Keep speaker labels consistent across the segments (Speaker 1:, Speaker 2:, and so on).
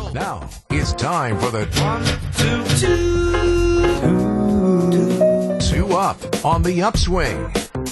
Speaker 1: Now it's time for the 2 Up on the Upswing.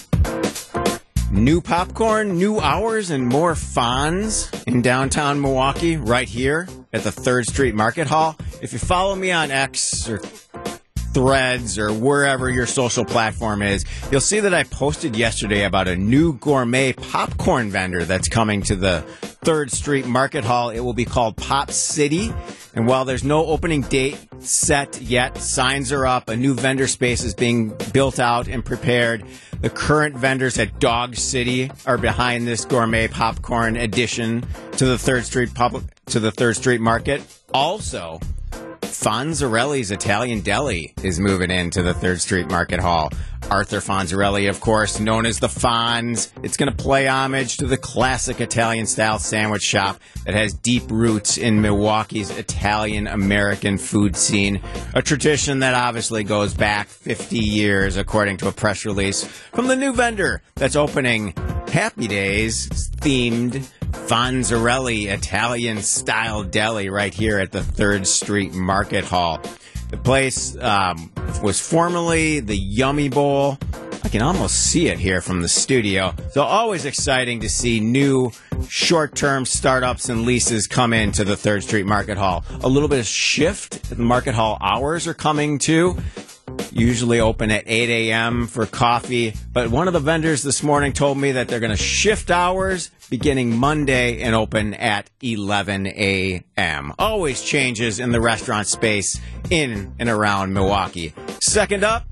Speaker 2: New popcorn, new hours, and more Fonz in downtown Milwaukee, right here at the 3rd Street Market Hall. If you follow me on X or Threads or wherever your social platform is, you'll see that I posted yesterday about a new gourmet popcorn vendor that's coming to the 3rd Street Market Hall. It will be called Pop City. And while there's no opening date set yet, signs are up, a new vendor space is being built out and prepared. The current vendors at Dog City are behind this gourmet popcorn addition to the 3rd Street Market. Also, Fonzarelli's Italian Deli is moving into the 3rd Street Market Hall. Arthur Fonzarelli, of course, known as the Fonz. It's going to play homage to the classic Italian-style sandwich shop that has deep roots in Milwaukee's Italian-American food scene, a tradition that obviously goes back 50 years, according to a press release from the new vendor that's opening Happy Days-themed Fonzarelli Italian-style deli right here at the 3rd Street Market Hall. The place was formerly the Yummy Bowl. I can almost see it here from the studio. So always exciting to see new short-term startups and leases come into the 3rd Street Market Hall. A little bit of shift. The Market Hall hours are coming too. Usually open at 8 a.m. for coffee. But one of the vendors this morning told me that they're going to shift hours beginning Monday and open at 11 a.m. Always changes in the restaurant space in and around Milwaukee. Second up,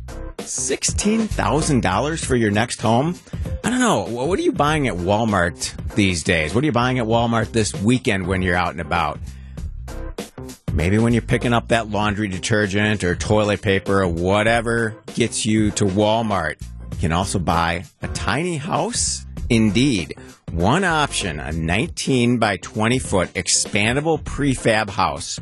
Speaker 2: $16,000 for your next home. I don't know. What are you buying at Walmart these days? What are you buying at Walmart this weekend when you're out and about? Maybe when you're picking up that laundry detergent or toilet paper or whatever gets you to Walmart. You can also buy a tiny house. Indeed. One option, a 19 by 20 foot expandable prefab house.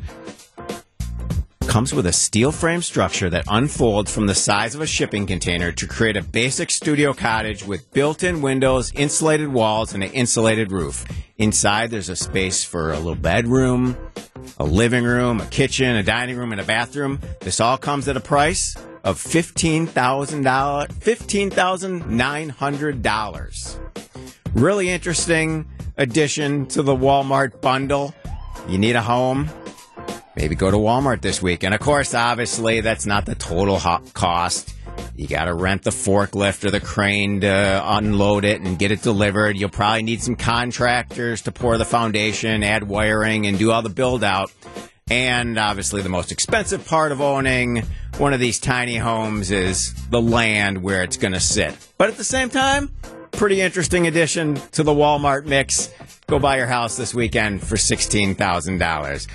Speaker 2: Comes with a steel frame structure that unfolds from the size of a shipping container to create a basic studio cottage with built-in windows, insulated walls, and an insulated roof. Inside, there's a space for a little bedroom, a living room, a kitchen, a dining room, and a bathroom. This all comes at a price of $15,900. Really interesting addition to the Walmart bundle. You need a home? Maybe go to Walmart this week. And of course, obviously, that's not the total cost. You got to rent the forklift or the crane to unload it and get it delivered. You'll probably need some contractors to pour the foundation, add wiring, and do all the build out. And obviously, the most expensive part of owning one of these tiny homes is the land where it's going to sit. But at the same time, pretty interesting addition to the Walmart mix. Go buy your house this weekend for $16,000.